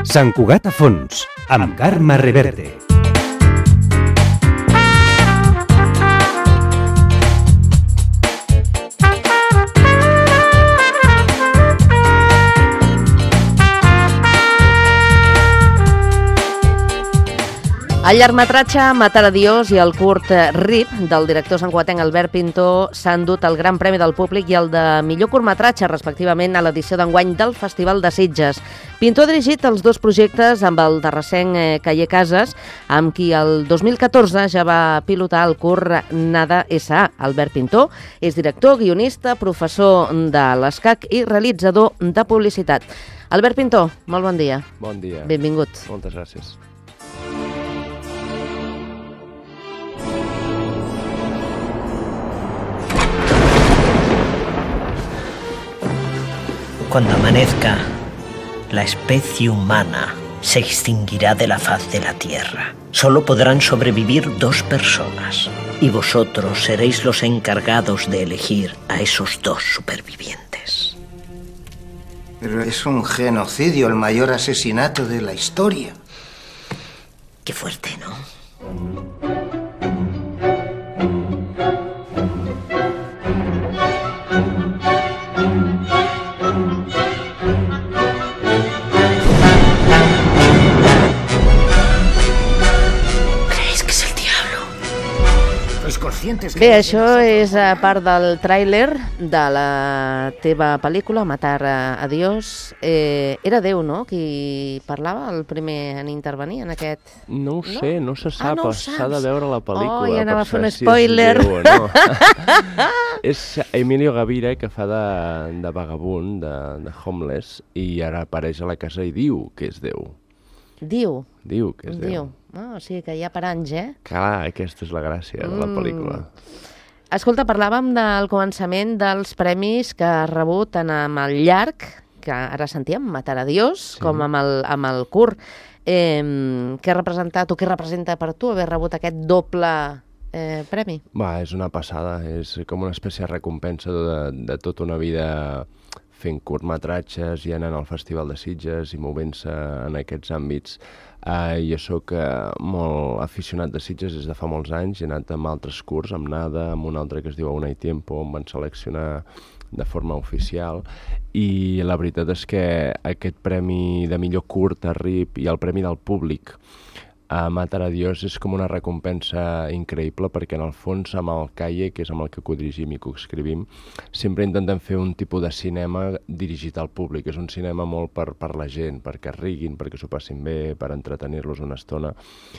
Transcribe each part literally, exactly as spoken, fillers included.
Sant Cugat a fons, amb Carme Reverte. El llargmetratge Matar a Dios i el curt Rip, del director santcugatenc Albert Pintó, s'han dut el Gran Premi del Públic i el de millor curtmetratge, respectivament, a l'edició d'enguany del Festival de Sitges. Pintó ha dirigit els dos projectes amb el darrerenc Caller Casas, amb qui el dos mil catorze ja va pilotar el curt Nada S A. Albert Pintó és director, guionista, professor de l'ESCAC i realitzador de publicitat. Albert Pintó, molt bon dia. Bon dia. Benvingut. Moltes gràcies. Cuando amanezca, la especie humana se extinguirá de la faz de la tierra. Solo podrán sobrevivir dos personas, y vosotros seréis los encargados de elegir a esos dos supervivientes. Pero es un genocidio, el mayor asesinato de la historia. Qué fuerte, ¿no? Bé, això és part del tràiler de la teva pel·lícula, Matar a Dios. Eh, era Déu, no?, qui parlava, el primer en intervenir en aquest... No ho sé, no, no se sap, ah, no s'ha de veure la pel·lícula. Oh, ja anava a fer un si spoiler. És, Déu o no. És Emilio Gavira, que fa de, de vagabund, de, de homeless, i ara apareix a la casa i diu que és Déu. Diu? Diu que és Déu. Diu. Ah, o sigui que hi ha per anys, eh? Clar, aquesta és la gràcia de la pel·lícula. Mm. Escolta, parlàvem del començament dels premis que has rebut tant amb el llarg, que ara sentíem, Matar a Dios, sí, com amb el, amb el curt. Eh, què ha representat o què representa per tu haver rebut aquest doble eh, premi? Va, és una passada, és com una espècie de recompensa de, de tota una vida fent curtmetratges i anant al Festival de Sitges i movent-se en aquests àmbits. Uh, jo soc uh, molt aficionat de Sitges des de fa molts anys, he anat amb altres curts, amb Nada, amb un altre que es diu A Una i Tiempo, em van seleccionar de forma oficial, i la veritat és que aquest premi de millor curt a Rip i el premi del públic a Matar a Dios és com una recompensa increïble, perquè en el fons amb el Calle, que és amb el que codirigim i coescrivim, sempre intentem fer un tipus de cinema dirigit al públic. És un cinema molt per, per la gent, perquè riguin, perquè s'ho passin bé, per entretenir-los una estona.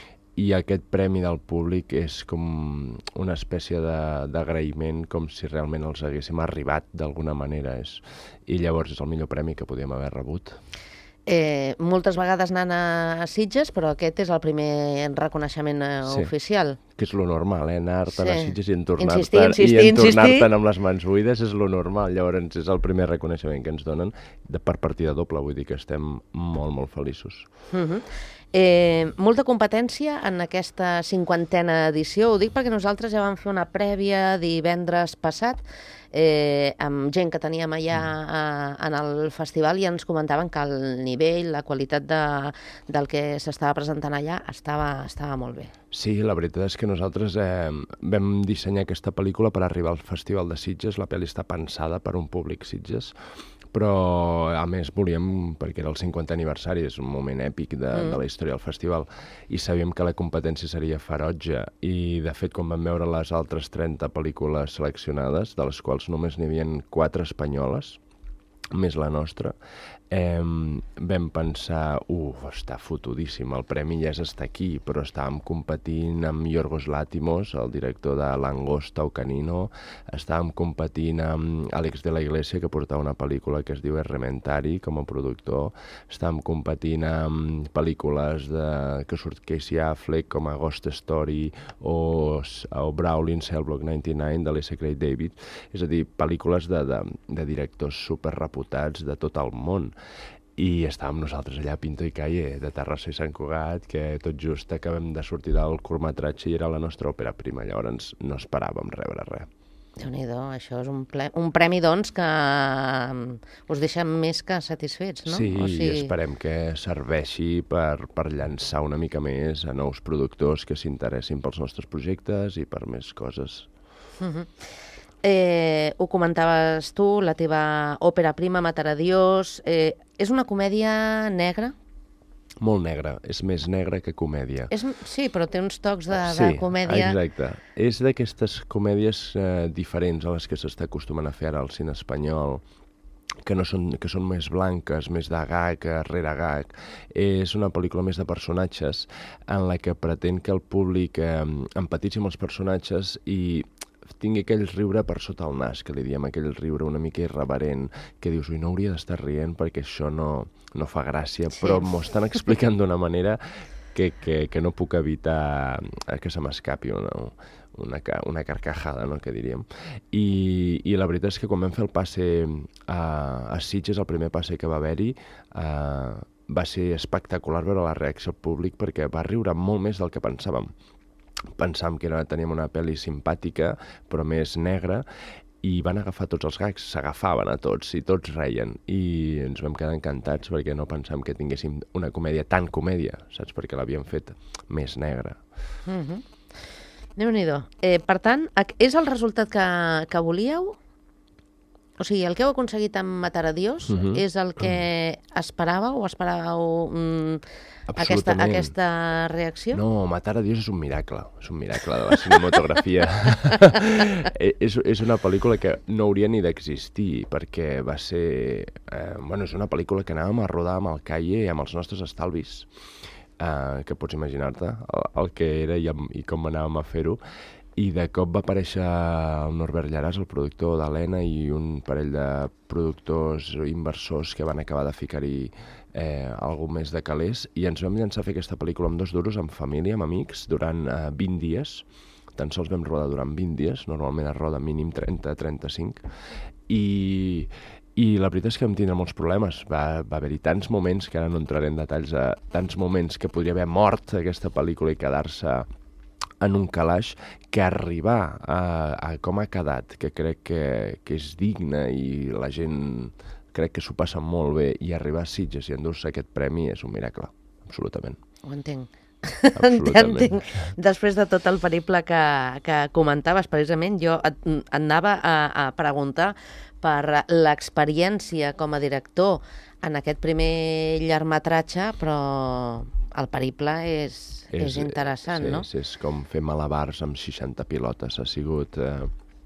I aquest premi del públic és com una espècie d'agraïment, com si realment els haguéssim arribat d'alguna manera. És... I llavors és el millor premi que podíem haver rebut. Eh, moltes vegades anant a Sitges, però aquest és el primer reconeixement eh, sí, oficial. Que és lo normal, eh? Anar-te'n sí. a Sitges i entornar-te'n i entornar-te'n amb les mans buides és lo normal. Llavors és el primer reconeixement que ens donen de, per partida doble, vull dir que estem molt, molt feliços. Uh-huh. Eh, molta competència en aquesta cinquantena edició, ho dic perquè nosaltres ja vam fer una prèvia divendres passat eh, amb gent que teníem allà a, en el festival i ens comentaven que el nivell, la qualitat de, del que s'estava presentant allà estava, estava molt bé. Sí, la veritat és que nosaltres eh, vam dissenyar aquesta pel·lícula per arribar al Festival de Sitges. La pel·li està pensada per un públic Sitges, però a més volíem, perquè era el cinquantè aniversari, és un moment èpic de, mm. de la història del festival, i sabíem que la competència seria ferotge, i de fet quan vam veure les altres trenta pel·lícules seleccionades, de les quals només n'hi havia quatre espanyoles, més la nostra, eh, vam pensar, uf, està fotudíssim, el premi ja és estar aquí, però estàvem competint amb Yorgos Lanthimos, el director de Langosta o Canino, estàvem competint amb Àlex de la Iglesia, que portava una pel·lícula que es diu Errementari, com a productor, estàvem competint amb pel·lícules de, que surt Casey Affleck, com a Ghost Story, o, o Brawling Cellblock noranta-nou, de l'S. Craig David, és a dir, pel·lícules de, de, de directors superreputats de tot el món. I estàvem nosaltres allà, Pinto i Calle, de Terrassa i Sant Cugat, que tot just acabem de sortir del curtmetratge i era la nostra òpera prima, llavors no esperàvem rebre res. Déu-n'hi-do, això és un, ple... un premi, doncs, que us deixa més que satisfets, no? Sí, o sigui... i esperem que serveixi per, per llançar una mica més a nous productors que s'interessin pels nostres projectes i per més coses. Uh-huh. Eh, ho comentaves tu, la teva òpera prima, Matar a Dios, eh, és una comèdia negra? Molt negra, és més negra que comèdia. És, sí, però té uns tocs de, sí, de comèdia... Sí, exacte. És d'aquestes comèdies eh, diferents a les que s'està acostumant a fer ara al cine espanyol, que, no són, que són més blanques, més de gag, rere gag. És una pel·lícula més de personatges en la que pretén que el públic eh, empatitzi amb els personatges i tingui aquell riure per sota el nas, que li diem, aquell riure una mica irreverent, que dius, ui, no hauria d'estar rient perquè això no, no fa gràcia, sí. Però m'ho estan explicant d'una manera que, que, que no puc evitar que se m'escapi una, una, una carcajada, no?, que diríem. I, I la veritat és que quan vam fer el passe a, a Sitges, el primer passe que va haver-hi, uh, va ser espectacular veure la reacció al públic perquè va riure molt més del que pensàvem. Pensàvem que era, teníem una pel·li simpàtica, però més negra, i van agafar tots els gags, s'agafaven a tots, i tots reien. I ens vam quedar encantats perquè no pensàvem que tinguéssim una comèdia tan comèdia, saps? Perquè l'havíem fet més negra. Mm-hmm. Déu-n'hi-do. Eh, per tant, és el resultat que, que volíeu? O sigui, el que heu aconseguit amb Matar a Dios mm-hmm. és el que esperàveu o esperàveu mm, aquesta, aquesta reacció? No, Matar a Dios és un miracle, és un miracle de la cinematografia. és, és una pel·lícula que no hauria ni d'existir, perquè va ser... Eh, bueno, és una pel·lícula que anàvem a rodar amb el Calle i amb els nostres estalvis, eh, que pots imaginar-te el, el que era i, i com anàvem a fer-ho. I de cop va aparèixer el Norbert Llaràs, el productor d'Helena, i un parell de productors inversors que van acabar de ficar-hi eh, alguna més de calés, i ens vam llançar a fer aquesta pel·lícula amb dos duros, amb família, amb amics, durant eh, vint dies. Tan sols vam rodar durant vint dies, normalment es roda mínim trenta a trenta-cinc, i... I la veritat és que vam tindre molts problemes. Va, va haver-hi tants moments, que ara no entraré en detalls, a tants moments que podria haver mort aquesta pel·lícula i quedar-se en un calaix, que arribar a, a com ha quedat, que crec que, que és digne i la gent crec que s'ho passa molt bé, i arribar a Sitges i endur-se aquest premi és un miracle, absolutament. Ho entenc. Absolutament. Després de tot el periple que, que comentaves, precisament, jo et, et anava a, a preguntar per l'experiència com a director en aquest primer llargmetratge, però el periple és, és, és interessant, sí, no? Sí, és com fer malabars amb seixanta pilotes. Ha sigut eh,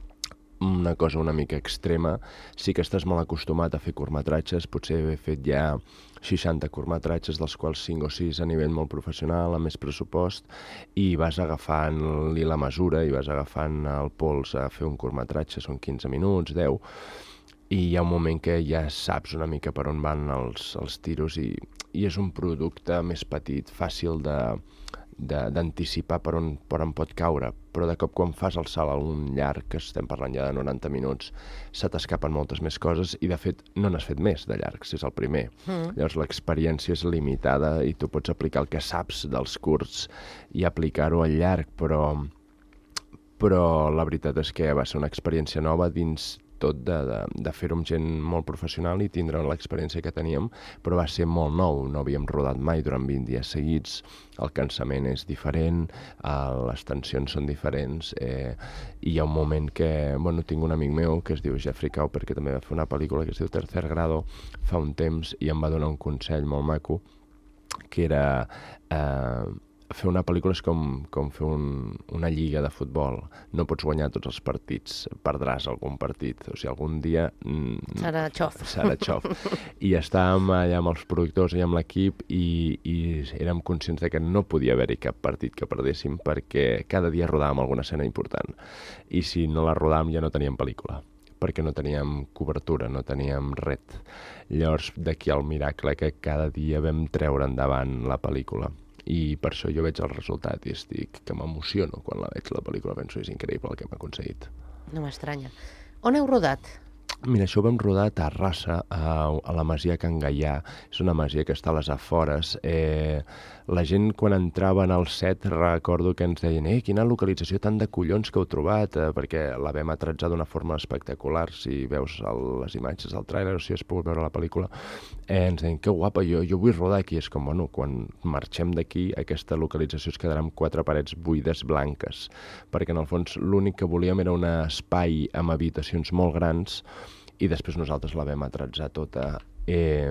una cosa una mica extrema. Sí que estàs molt acostumat a fer curtmetratges, potser he fet ja seixanta curtmetratges, dels quals cinc o sis a nivell molt professional, amb més pressupost, i vas agafant-li la mesura i vas agafant el pols a fer un curtmetratge, són quinze minuts, deu, i hi ha un moment que ja saps una mica per on van els, els tiros, i, i és un producte més petit, fàcil de, de, d'anticipar per on, per on pot caure, però de cop quan fas el salt a un llarg, que estem parlant ja de noranta minuts, se t'escapen moltes més coses, i de fet no n'has fet més de llargs, és el primer. Mm. Llavors l'experiència és limitada i tu pots aplicar el que saps dels curts i aplicar-ho al llarg, però, però la veritat és que va ser una experiència nova dins tot de, de, de fer-ho amb gent molt professional i tindre l'experiència que teníem, però va ser molt nou, no havíem rodat mai durant vint dies seguits, el cansament és diferent, eh, les tensions són diferents, eh, i hi ha un moment que, bueno, tinc un amic meu que es diu Jeffrey Cowper, que també va fer una pel·lícula que es diu Tercer Grado fa un temps, i em va donar un consell molt maco, que era... Eh, fer una pel·lícula és com, com fer un, una lliga de futbol. No pots guanyar tots els partits, perdràs algun partit. O sigui, algun dia... Mm, serà xof. Serà xof. I estàvem allà amb els productors i amb l'equip, i, i érem conscients de que no podia haver-hi cap partit que perdéssim, perquè cada dia rodàvem alguna escena important. I si no la rodàvem ja no teníem pel·lícula, perquè no teníem cobertura, no teníem ret. Llavors, d'aquí el miracle que cada dia vam treure endavant la pel·lícula. I per això jo veig el resultat i estic que m'emociono quan la veig, la pel·lícula. Penso, és increïble el que hem aconseguit. No m'estranya. On heu rodat? Mira, això ho vam rodar a Terrassa, a, a la masia Can Gaià. És una masia que està a les afores. Eh, la gent, quan entrava en el set, recordo que ens deien «Eh, quina localització tan de collons que heu trobat», eh, perquè la vam atratzar d'una forma espectacular. Si veus el, les imatges del tràiler o si has pogut veure la pel·lícula, eh, ens deien «Que guapa, jo, jo vull rodar aquí». És com, bueno, quan marxem d'aquí, aquesta localització es quedarà amb quatre parets buides blanques, perquè en el fons l'únic que volíem era un espai amb habitacions molt grans i després nosaltres la vam atratzar tota eh,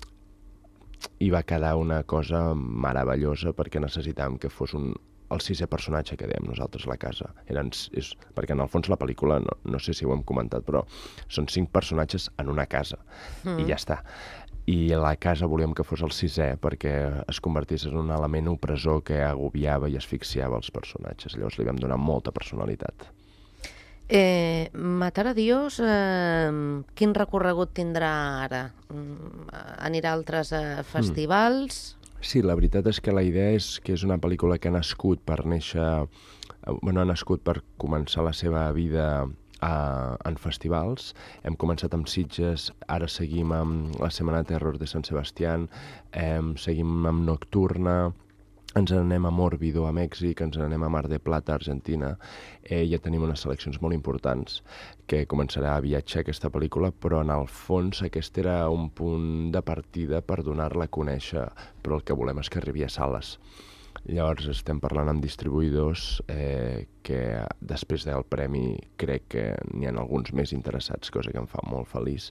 i va quedar una cosa meravellosa perquè necessitàvem que fos un, el sisè personatge que dèiem nosaltres a la casa. Eren, és, perquè en el fons la pel·lícula, no, no sé si ho hem comentat, però són cinc personatges en una casa mm. i ja està. I a la casa volíem que fos el sisè perquè es convertís en un element opressor que agobiava i asfixiava els personatges. Llavors li vam donar molta personalitat. Eh, Matar a Dios, eh, quin recorregut tindrà ara? Anirà a altres eh, festivals? Mm. Sí, la veritat és que la idea és que és una pel·lícula que ha nascut per néixer... Bueno, ha nascut per començar la seva vida a, en festivals. Hem començat amb Sitges, ara seguim amb la Setmana de Terror de Sant Sebastián, eh, seguim amb Nocturna, ens n'anem a Mórbido, a Mèxic, ens n'anem a Mar de Plata, a Argentina. Eh, ja tenim unes seleccions molt importants que començarà a viatjar aquesta pel·lícula, però en el fons aquest era un punt de partida per donar-la a conèixer, però el que volem és que arribi a sales. Llavors estem parlant amb distribuïdors eh, que després del premi crec que n'hi ha alguns més interessats, cosa que em fa molt feliç,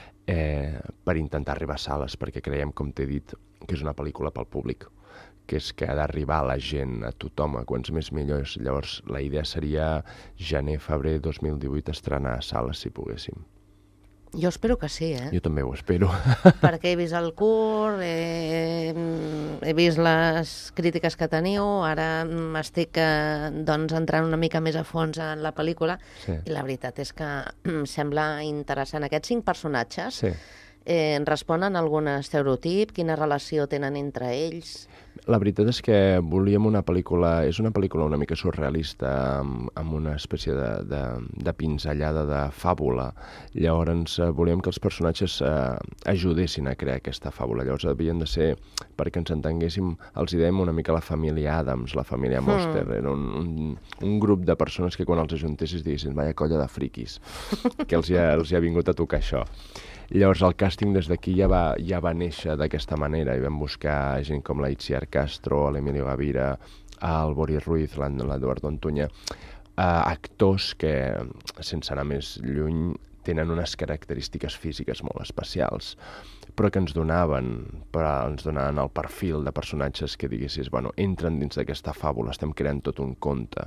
eh, per intentar arribar a sales, perquè creiem, com t'he dit, que és una pel·lícula pel públic, que és que ha d'arribar a la gent, a tothom, a quants més millors. Llavors, la idea seria gener, febrer dos mil divuit estrenar a sales, si poguéssim. Jo espero que sí, eh? Jo també ho espero. Perquè he vist el curt, he, he vist les crítiques que teniu, ara m'estic eh, doncs, entrant una mica més a fons en la pel·lícula, sí. I la veritat és que sembla interessant. Aquests cinc personatges sí. eh, responen a algun estereotip? Quina relació tenen entre ells? La veritat és que volíem una pel·lícula... És una pel·lícula una mica surrealista, amb, amb una espècie de, de, de pinzellada de fàbula. Llavors eh, volíem que els personatges eh, ajudessin a crear aquesta fàbula. Llavors havien de ser, perquè ens entenguéssim, els hi dèiem una mica la família Addams, la família Monster. Mm. Era un, un, un grup de persones que quan els ajuntessis diguessin vaya colla de friquis, que els hi ha, els hi ha vingut a tocar això. Llavors el càsting des d'aquí ja va, ja va néixer d'aquesta manera i vam buscar gent com la Itziar Castro, l'Emilio Gavira, el Boris Ruiz, l'Eduardo Antuña, eh, actors que, sense anar més lluny, tenen unes característiques físiques molt especials, però que ens donaven, però ens donaven el perfil de personatges que diguessis, bueno, entren dins d'aquesta fàbula, estem creant tot un conte.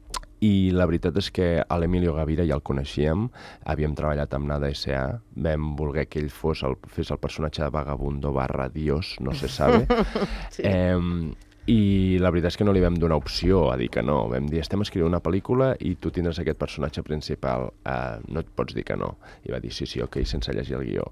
I la veritat és que a l'Emilio Gavira ja el coneixíem, havíem treballat amb Nada S A, vam voler que ell fos el, fes el personatge de Vagabundo barra Dios, no se sabe, sí. eh, i la veritat és que no li vam donar opció a dir que no, vam dir estem escrivint una pel·lícula i tu tindràs aquest personatge principal, eh, no et pots dir que no, i va dir sí, sí, ok, sense llegir el guió.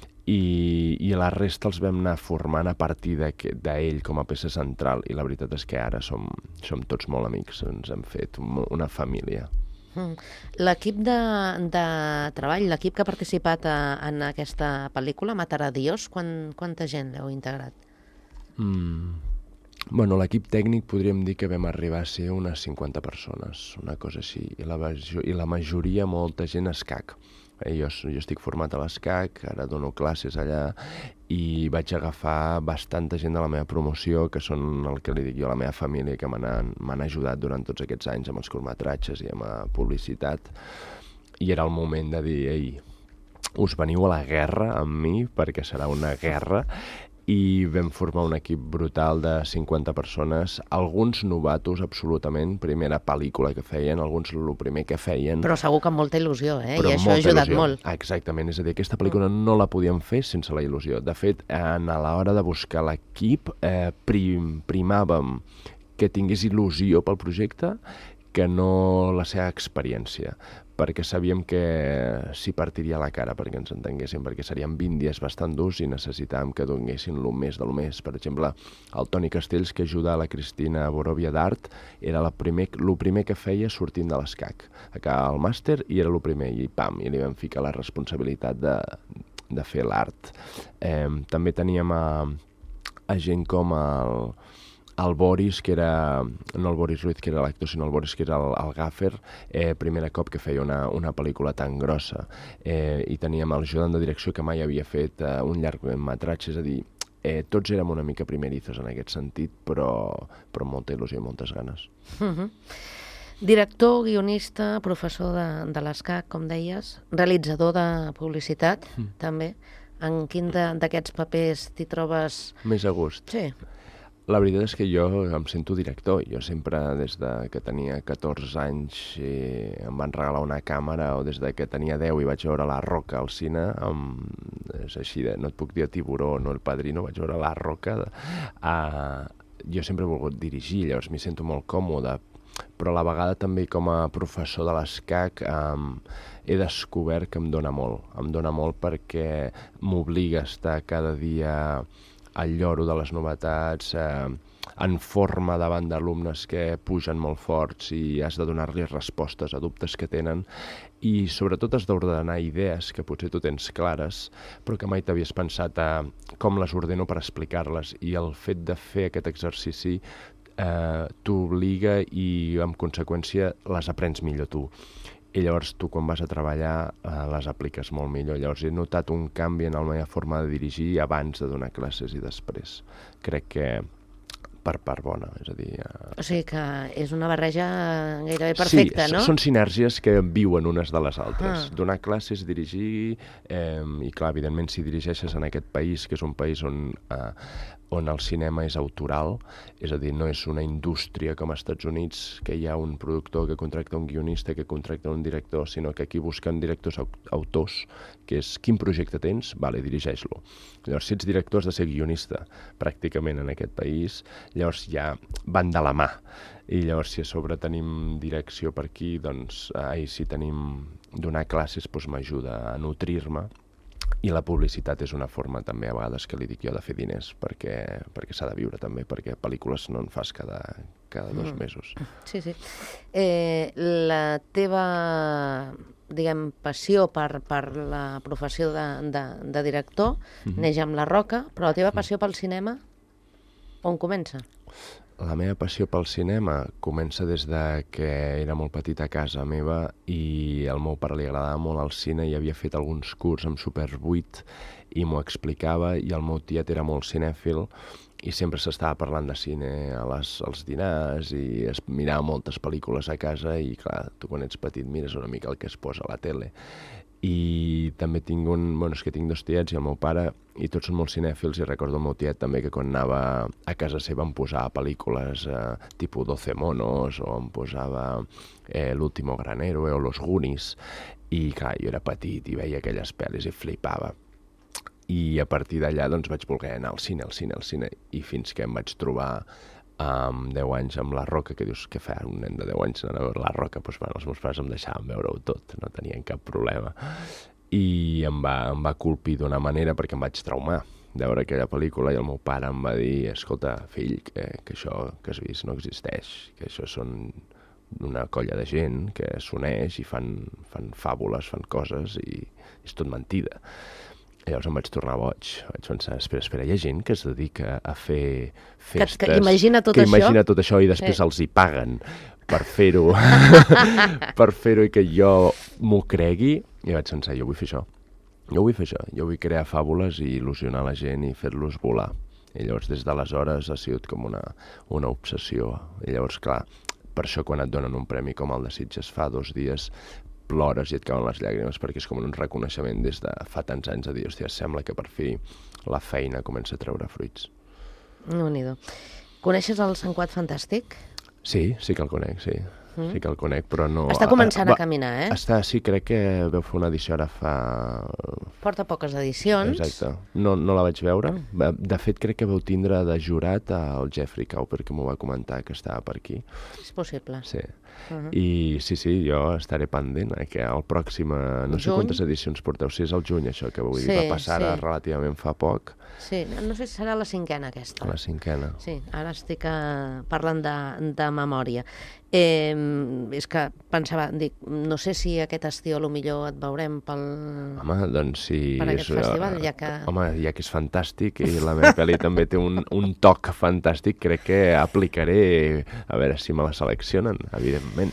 I, i la resta els vam anar formant a partir d'ell com a peça central i la veritat és que ara som, som tots molt amics, ens hem fet una família. Mm. L'equip de, de treball, l'equip que ha participat a, en aquesta pel·lícula, Matar a Dios, quan, quanta gent l'heu integrat? Mm. Bueno, l'equip tècnic podríem dir que vam arribar a ser unes cinquanta persones, una cosa així, i la, i la majoria, molta gent, escac. Jo, jo estic format a l'ESCAC, ara dono classes allà i vaig agafar bastanta gent de la meva promoció, que són el que li dic jo a la meva família, que m'han ajudat durant tots aquests anys amb els curtmetratges i amb la publicitat. I era el moment de dir, ei, us veniu a la guerra amb mi, perquè serà una guerra, i vam formar un equip brutal de cinquanta persones, alguns novatos absolutament, primera pel·lícula que feien, alguns el primer que feien. Però segur que amb molta il·lusió, eh? I això ha ajudat il·lusió. molt. Exactament, és a dir, aquesta pel·lícula mm. no la podíem fer sense la il·lusió. De fet, a l'hora de buscar l'equip, eh, prim, primàvem que tingués il·lusió pel projecte que no la seva experiència, perquè sabíem que s'hi partiria la cara perquè ens entenguéssim, perquè serien vint dies bastant durs i necessitàvem que donguessin el més del més. Per exemple, el Toni Castells, que ajuda a la Cristina Borovia d'Art, era el primer, el primer que feia sortint de l'ESCAC. Acabava el màster i era el primer, i pam, i li vam ficar la responsabilitat de, de fer l'art. Eh, també teníem a, a gent com el... el Boris, que era, no el Boris Ruiz, que era l'actor, sinó el Boris, que era el, el gaffer, eh, primer cop que feia una, una pel·lícula tan grossa. Eh, I teníem el ajudant de direcció que mai havia fet eh, un llargmetratge, és a dir, eh, tots érem una mica primerizos en aquest sentit, però, però amb molta il·lusió i moltes ganes. Uh-huh. Director, guionista, professor de, de l'ESCAC, com deies, realitzador de publicitat, mm. també. En quin d'aquests papers t'hi trobes... Més a gust. Sí. La veritat és que jo em sento director. Jo sempre, des de que tenia catorze anys, eh, em van regalar una càmera, o des de que tenia deu i vaig veure La Roca al cine, amb, és així, de, no et puc dir a Tiburó, no El Padrino, vaig veure La Roca. Eh, jo sempre he volgut dirigir, llavors m'hi sento molt còmode, però a la vegada també com a professor de l'ESCAC eh, he descobert que em dóna molt. Em dóna molt perquè m'obliga a estar cada dia al lloro de les novetats, eh, en forma davant d'alumnes que pugen molt forts i has de donar-li respostes a dubtes que tenen, i sobretot has d'ordenar idees que potser tu tens clares, però que mai t'havies pensat a com les ordeno per explicar-les, i el fet de fer aquest exercici eh, t'obliga i, en conseqüència, les aprens millor tu. I llavors tu, quan vas a treballar, eh, les apliques molt millor. Llavors he notat un canvi en la meva forma de dirigir abans de donar classes i després. Crec que per part bona, és a dir... Eh... O sigui que és una barreja gairebé perfecta, sí, no? Sí, són sinergies que viuen unes de les altres. Ah. Donar classes, dirigir, eh, i clar, evidentment, si dirigeixes en aquest país, que és un país on... Eh, on el cinema és autoral, és a dir, no és una indústria com als Estats Units, que hi ha un productor que contracta un guionista, que contracta un director, sinó que aquí busquen directors autors, que és quin projecte tens? Vale, dirigeix-lo. Llavors, si ets director has de ser guionista, pràcticament en aquest país, llavors ja van de la mà. I llavors, si a sobre tenim direcció per aquí, doncs, ai, si tenim donar classes, doncs m'ajuda a nutrir-me. I la publicitat és una forma també a vegades que li dic jo de fer diners, perquè, perquè s'ha de viure també, perquè pel·lícules no en fas cada, cada dos mm. mesos. Sí, sí. Eh, la teva, diguem, passió per, per la professió de, de, de director mm-hmm. neix amb La Roca, però la teva passió pel cinema on comença? La meva passió pel cinema comença des de que era molt petit a casa meva i al meu pare li agradava molt el cine i havia fet alguns cursos amb Super vuit i m'ho explicava, i el meu tiet era molt cinèfil i sempre s'estava parlant de cine a les, als dinars i es mirava moltes pel·lícules a casa i clar, tu quan ets petit mires una mica el que es posa a la tele. I també tinc un... Bueno, és que tinc dos tiets i el meu pare, i tots són molt cinèfils, i recordo el meu tiet també que quan anava a casa seva em posava pel·lícules eh, tipus doce monos, o em posava eh, L'último gran héroe o Los Goonies, i clar, jo era petit i veia aquelles pel·lis i flipava. I a partir d'allà doncs vaig voler anar al cine, al cine, al cine, i fins que em vaig trobar amb deu anys amb La Roca, que dius, què fa un nen de deu anys anar a veure La Roca? Doncs bueno, els meus pares em deixaven veure-ho tot, no tenien cap problema. I em va, em va colpir d'una manera perquè em vaig traumar de veure aquella pel·lícula, i el meu pare em va dir, escolta, fill, que, que això que has vist no existeix, que això són una colla de gent que s'uneix i fan, fan fàbules, fan coses, i és tot mentida. I llavors em vaig tornar boig, vaig pensar, espera, espera, hi ha gent que es dedica a fer festes... Que, que imagina tot que això. imagina tot això i després sí. els hi paguen per fer-ho, per fer-ho i que jo m'ho cregui, i vaig pensar, jo vull fer això, jo vull fer això, jo vull crear fàbules i il·lusionar la gent i fer-los volar. I llavors des d'aleshores ha sigut com una, una obsessió. I llavors, clar, per això quan et donen un premi com el de Sitges fa dos dies, plores i et cauen les llàgrimes, perquè és com un reconeixement des de fa tants anys a dir, hòstia, sembla que per fi la feina comença a treure fruits. No-n'hi-do. Coneixes el Sant Quat Fantàstic? Sí, sí que el conec, sí. Mm. Sí que el conec, però no... Està començant a, a caminar, eh? Està, sí, crec que vau fer una edició ara fa... Porta poques edicions. Exacte. No, no la vaig veure. De fet, crec que vau tindre de jurat al Jeffrey Cowper, que m'ho va comentar, que estava per aquí. És possible. Sí. Uh-huh. I sí, sí, jo estaré pendent, eh, que el pròxim... No sé Juny? quantes edicions porteu, si és el juny, això, que vull dir, Sí, va passar ara sí. relativament fa poc, Sí, no sé si serà la cinquena aquesta. a la cinquena. Sí, ara estic uh, parlant de, de memòria. Eh, és que pensava, dic, no sé si aquest estiu a lo millor et veurem pel... Home, doncs si... Per aquest és, festival, ja que- Home, ja que és fantàstic i la meva pel·li també té un, un toc fantàstic, crec que aplicaré, a veure si me la seleccionen, evidentment.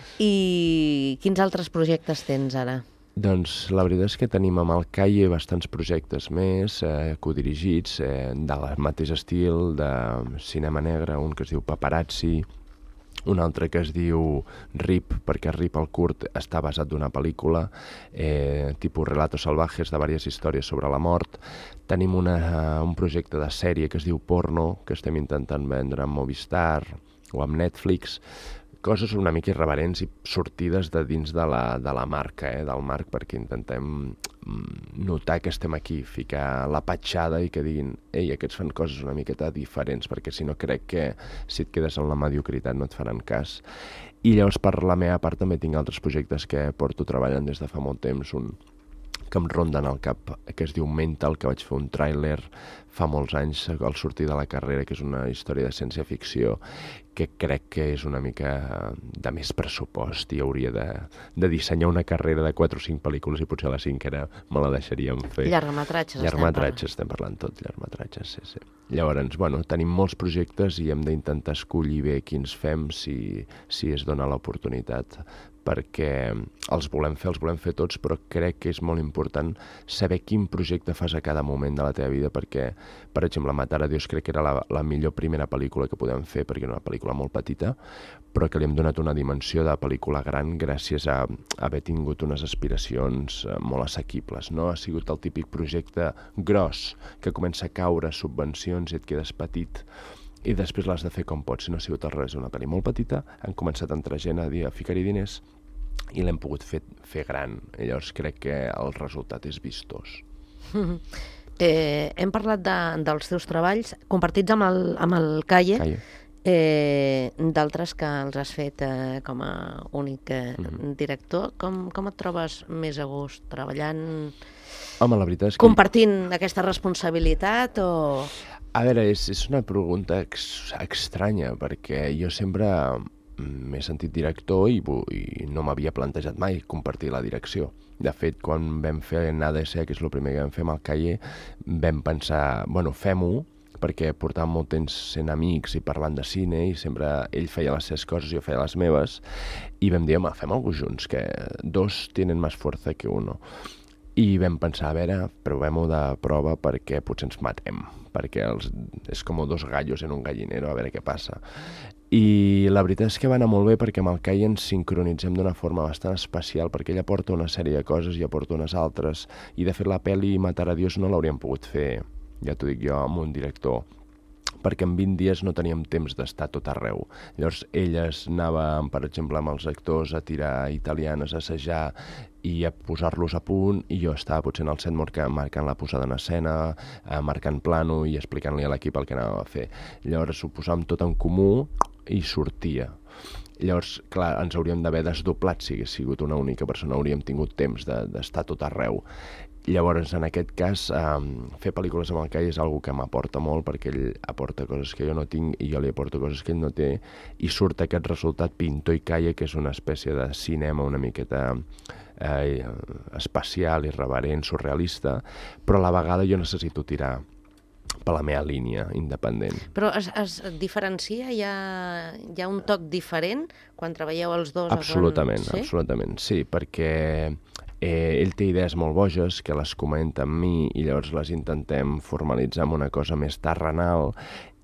I quins altres projectes tens ara? Doncs la veritat és que tenim amb el Calle bastants projectes més, eh, codirigits, eh, del mateix estil, de cinema negre, un que es diu Paparazzi, un altre que es diu Rip, perquè Rip el curt està basat d'una pel·lícula, eh, tipus Relatos Salvajes, de diverses històries sobre la mort. Tenim una, un projecte de sèrie que es diu Porno, que estem intentant vendre amb Movistar o amb Netflix, coses una mica irreverents i sortides de dins de la, de la marca, eh, del marc, perquè intentem notar que estem aquí, ficar la petjada i que diguin, ei, aquests fan coses una miqueta diferents, perquè si no crec que si et quedes en la mediocritat no et faran cas. I llavors per la meva part també tinc altres projectes que porto treballant des de fa molt temps, un que em ronden al cap, que es diu Mental, que vaig fer un tràiler fa molts anys al sortir de la carrera, que és una història de ciència-ficció, que crec que és una mica de més pressupost i hauria de, de dissenyar una carrera de quatre o cinc pel·lícules i potser a la cinquena me la deixaríem fer. Llargmetratges. Llargmetratges, estem parlant tot, llargmetratges, sí, sí. Llavors, bueno, tenim molts projectes i hem d'intentar escollir bé quins fem si, si es dona l'oportunitat, perquè els volem fer, els volem fer tots, però crec que és molt important saber quin projecte fas a cada moment de la teva vida, perquè, per exemple, Matar a Dios crec que era la, la millor primera pel·lícula que podem fer, perquè era una pel·lícula molt petita, però que li hem donat una dimensió de pel·lícula gran gràcies a, a haver tingut unes aspiracions molt assequibles, no? Ha sigut el típic projecte gros, que comença a caure subvencions i et quedes petit, i després l'has de fer com pots. Si no ha sigut al revés, una pel·li molt petita, han començat a entrar gent a dir a ficar-hi diners i l'hem pogut fer, fer gran. I llavors crec que el resultat és vistós. Eh, hem parlat de, dels teus treballs compartits amb el, amb el Calle, Calle. Eh, d'altres que els has fet eh, com a únic eh, Mhm. director. Com, com et trobes més a gust treballant, Home, la veritat és que... compartint aquesta responsabilitat o... A veure, és, és una pregunta ex, estranya, perquè jo sempre m'he sentit director i, i no m'havia plantejat mai compartir la direcció. De fet, quan vam fer Nada de Ser, que és el primer que vam fer amb el Calle, vam pensar, bueno, fem-ho, perquè portàvem molt temps sent amics i parlant de cine i sempre ell feia les seves coses i jo feia les meves, i vam dir, home, fem alguna cosa junts, que dos tenen més força que uno. I vam pensar, a veure, provem-ho de prova perquè potser ens matem, perquè els, és com dos gallos en un gallinero, a veure què passa. I la veritat és que va anar molt bé perquè amb el Kai ens sincronitzem d'una forma bastant especial, perquè ella porta una sèrie de coses i jo porto unes altres, i de fet la pel·li Matar a Dios no l'hauríem pogut fer, ja t'ho dic jo, amb un director, perquè en vint dies no teníem temps d'estar tot arreu. Llavors elles anaven, per exemple, amb els actors a tirar italianes, a assajar i a posar-los a punt, i jo estava potser en el set marcant, marcant la posada en escena, eh, marcant plano i explicant-li a l'equip el que anàvem a fer. Llavors ho posàvem tot en comú i sortia. Llavors, clar, ens hauríem d'haver desdoblat si hagués sigut una única persona, hauríem tingut temps d'estar tot arreu. Llavors, en aquest cas, eh, fer pel·lícules amb el Kai és una que m'aporta molt, perquè ell aporta coses que jo no tinc i jo li aporto coses que ell no té, i surt aquest resultat Pintor i Calle, que és una espècie de cinema una miqueta eh, espacial, irreverent, surrealista, però a la vegada jo necessito tirar per la meva línia independent. Però es, es diferencia? Hi ha, hi ha un toc diferent quan treballeu els dos? Absolutament, sí? absolutament, sí, perquè eh, ell té idees molt boges que les comenta amb mi i llavors les intentem formalitzar en una cosa més terrenal,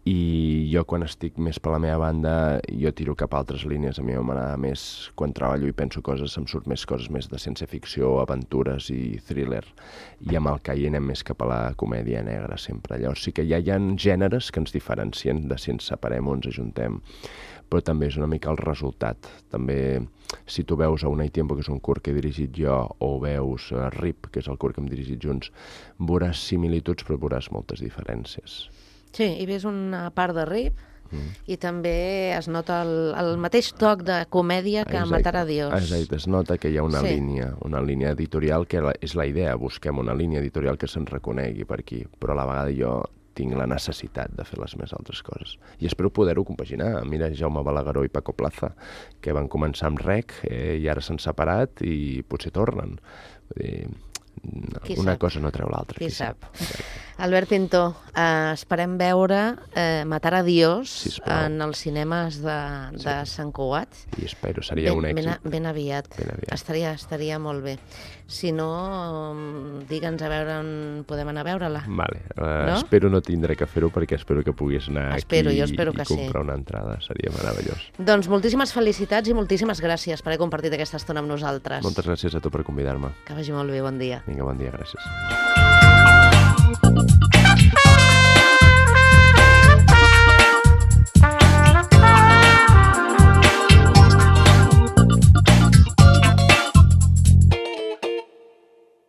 i jo quan estic més per la meva banda jo tiro cap a altres línies. A mi m'agrada més, quan treballo i penso coses, em surt més coses més de ciència-ficció, aventures i thriller, i amb el Kai anem més cap a la comèdia negra sempre. Llavors sí que ja hi ha gèneres que ens diferencien de si ens separem o ens ajuntem, però també és una mica el resultat. També, si tu veus a Una i Tiempo, que és un curt que he dirigit jo, o veus uh, Rip, que és el curt que hem dirigit junts, veuràs similituds però veuràs moltes diferències. Sí, i ves una part de Rip Mm. I també es nota el, el mateix toc de comèdia que Exacte. Matar a Dios. Exacte, es nota que hi ha una Sí. línia, una línia editorial que la, és la idea, busquem una línia editorial que se'n reconegui per aquí, però a la vegada jo tinc la necessitat de fer les més altres coses. I espero poder-ho compaginar. Mira, Jaume Balagueró i Paco Plaza, que van començar amb Rec eh, i ara s'han separat i potser tornen. Vull dir, Qui una sap? cosa no treu l'altra. Qui Qui sap? sap? Albert Pintó, eh, esperem veure eh, Matar a Dios Sisplau. en els cinemes de, de Sí. Sant Cugat. I espero, seria ben, un ben, èxit. a- ben aviat. Ben aviat. Estaria, estaria molt bé. Si no, mm, digue'ns a veure on podem anar a veure-la. Vale, uh, No? espero no tindre que fer-ho perquè espero que puguis anar Espero, aquí jo espero i que sí. comprar una entrada. Seria meravellós. Doncs moltíssimes felicitats i moltíssimes gràcies per haver compartit aquesta estona amb nosaltres. Moltes gràcies a tu per convidar-me. Que vagi molt bé, bon dia. Vinga, bon dia, gràcies.